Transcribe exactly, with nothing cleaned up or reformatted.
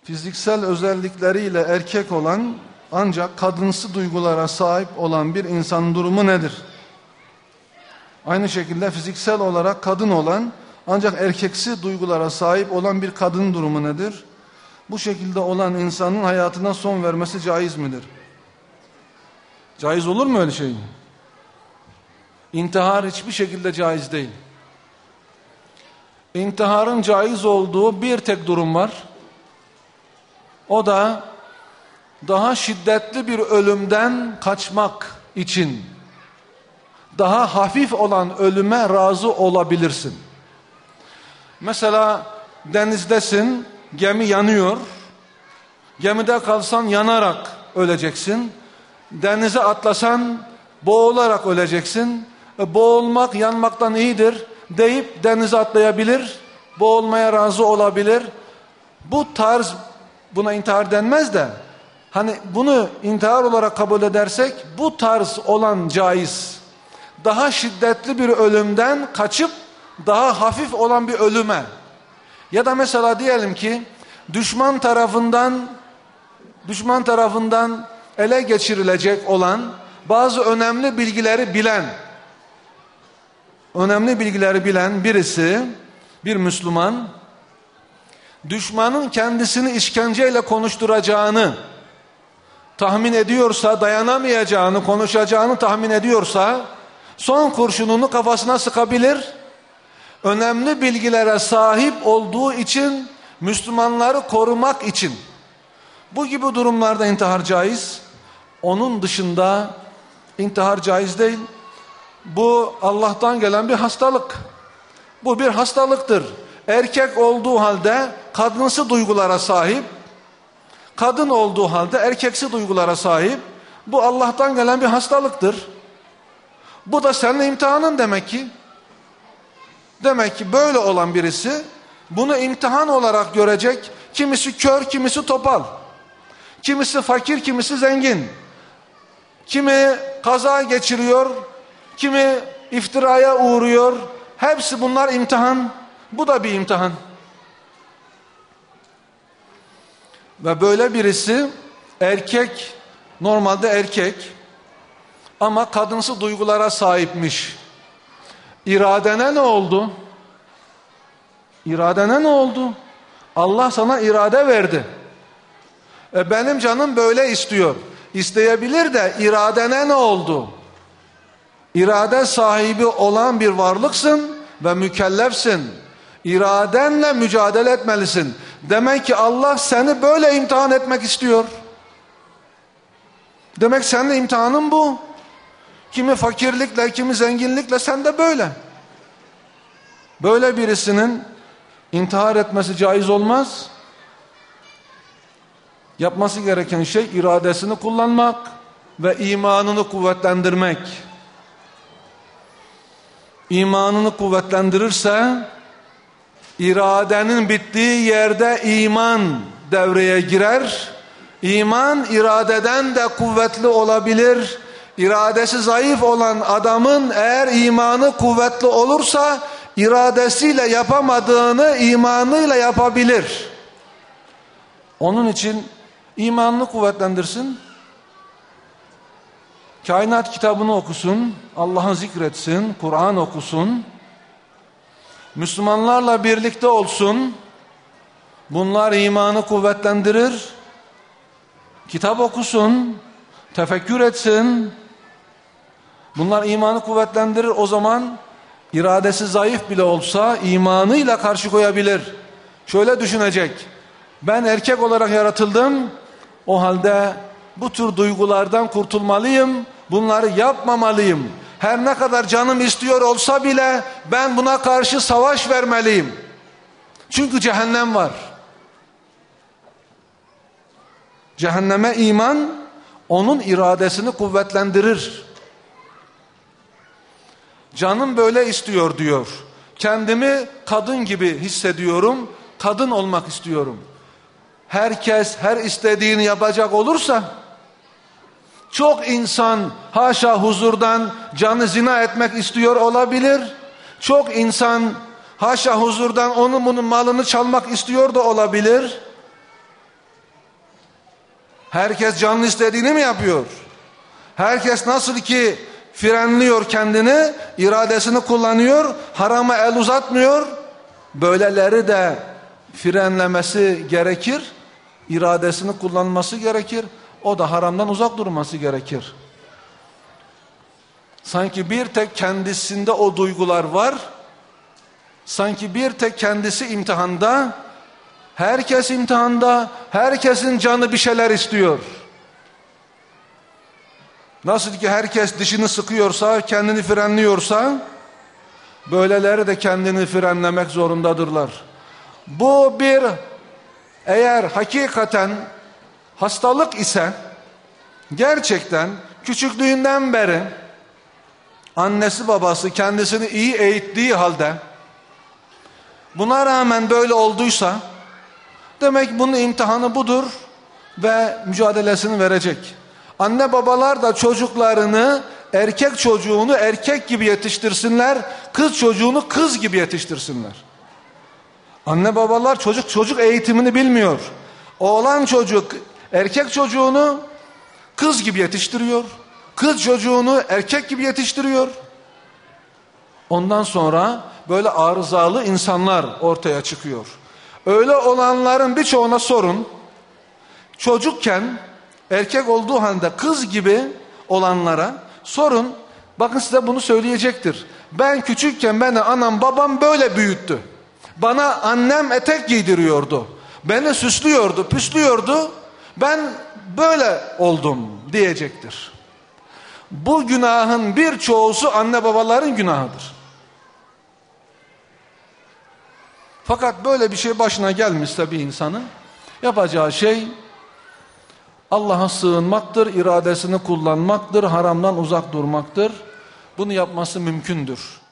fiziksel özellikleriyle erkek olan ancak kadınsı duygulara sahip olan bir insanın durumu nedir? Aynı şekilde fiziksel olarak kadın olan ancak erkeksi duygulara sahip olan bir kadın durumu nedir? Bu şekilde olan insanın hayatına son vermesi caiz midir? Caiz olur mu öyle şey? İntihar hiçbir şekilde caiz değil. İntiharın caiz olduğu bir tek durum var. O da daha şiddetli bir ölümden kaçmak için daha hafif olan ölüme razı olabilirsin. Mesela denizdesin, gemi yanıyor. Gemide kalsan yanarak öleceksin. Denize atlasan boğularak öleceksin. E, boğulmak yanmaktan iyidir deyip denize atlayabilir, boğulmaya razı olabilir. Bu tarz, buna intihar denmez de, hani bunu intihar olarak kabul edersek bu tarz olan caiz. Daha şiddetli bir ölümden kaçıp daha hafif olan bir ölüme, ya da mesela diyelim ki düşman tarafından düşman tarafından ele geçirilecek olan bazı önemli bilgileri bilen önemli bilgileri bilen birisi, bir Müslüman, düşmanın kendisini işkenceyle konuşturacağını tahmin ediyorsa, dayanamayacağını, konuşacağını tahmin ediyorsa son kurşununu kafasına sıkabilir. Önemli bilgilere sahip olduğu için, Müslümanları korumak için. Bu gibi durumlarda intihar caiz. Onun dışında intihar caiz değil. Bu Allah'tan gelen bir hastalık. Bu bir hastalıktır. Erkek olduğu halde kadınsı duygulara sahip, kadın olduğu halde erkeksi duygulara sahip. Bu Allah'tan gelen bir hastalıktır. Bu da senin imtihanın demek ki. Demek ki böyle olan birisi bunu imtihan olarak görecek. Kimisi kör, kimisi topal. Kimisi fakir, kimisi zengin. Kimi kaza geçiriyor, kimi iftiraya uğruyor. Hepsi bunlar imtihan. Bu da bir imtihan. Ve böyle birisi erkek, normalde erkek ama kadınsı duygulara sahipmiş. İradene ne oldu? İradene ne oldu? Allah sana irade verdi. E benim canım böyle istiyor. İsteyebilir de iradene ne oldu? İrade sahibi olan bir varlıksın ve mükellefsin. İradenle mücadele etmelisin. Demek ki Allah seni böyle imtihan etmek istiyor. Demek senin imtihanın bu. Kimi fakirlikle, kimi zenginlikle, sen de böyle. Böyle birisinin intihar etmesi caiz olmaz. Yapması gereken şey iradesini kullanmak ve imanını kuvvetlendirmek. İmanını kuvvetlendirirse iradenin bittiği yerde iman devreye girer. İman iradeden de kuvvetli olabilir. İradesi zayıf olan adamın eğer imanı kuvvetli olursa iradesiyle yapamadığını imanıyla yapabilir. Onun için imanını kuvvetlendirsin. Kainat kitabını okusun, Allah'ı zikretsin, Kur'an okusun. Müslümanlarla birlikte olsun. Bunlar imanı kuvvetlendirir. Kitap okusun, tefekkür etsin. Bunlar imanı kuvvetlendirir. O zaman iradesi zayıf bile olsa imanıyla karşı koyabilir. Şöyle düşünecek: ben erkek olarak yaratıldım. O halde bu tür duygulardan kurtulmalıyım. Bunları yapmamalıyım. Her ne kadar canım istiyor olsa bile ben buna karşı savaş vermeliyim. Çünkü cehennem var. Cehenneme iman onun iradesini kuvvetlendirir. Canım böyle istiyor diyor. Kendimi kadın gibi hissediyorum. Kadın olmak istiyorum. Herkes her istediğini yapacak olursa, çok insan haşa huzurdan canı zina etmek istiyor olabilir. Çok insan haşa huzurdan onun bunun malını çalmak istiyor da olabilir. Herkes canlı istediğini mi yapıyor? Herkes nasıl ki frenliyor kendini, iradesini kullanıyor, harama el uzatmıyor. Böyleleri de frenlemesi gerekir, iradesini kullanması gerekir. O da haramdan uzak durması gerekir. Sanki bir tek kendisinde o duygular var. Sanki bir tek kendisi imtihanda. Herkes imtihanda. Herkesin canı bir şeyler istiyor. Nasıl ki herkes dişini sıkıyorsa, kendini frenliyorsa, böyleleri de kendini frenlemek zorundadırlar. Bu bir, eğer hakikaten hastalık ise, gerçekten küçüklüğünden beri annesi babası kendisini iyi eğittiği halde buna rağmen böyle olduysa, demek bunun imtihanı budur ve mücadelesini verecek. Anne babalar da çocuklarını, erkek çocuğunu erkek gibi yetiştirsinler, kız çocuğunu kız gibi yetiştirsinler. Anne babalar çocuk çocuk eğitimini bilmiyor. Oğlan çocuk erkek çocuğunu kız gibi yetiştiriyor. Kız çocuğunu erkek gibi yetiştiriyor. Ondan sonra böyle arızalı insanlar ortaya çıkıyor. Öyle olanların birçoğuna sorun. Çocukken erkek olduğu halde kız gibi olanlara sorun. Bakın size bunu söyleyecektir. Ben küçükken beni anam babam böyle büyüttü. Bana annem etek giydiriyordu. Beni süslüyordu, püslüyordu. Ben böyle oldum diyecektir. Bu günahın birçoğusu anne babaların günahıdır. Fakat böyle bir şey başına gelmişse bir insanın yapacağı şey Allah'a sığınmaktır, iradesini kullanmaktır, haramdan uzak durmaktır. Bunu yapması mümkündür.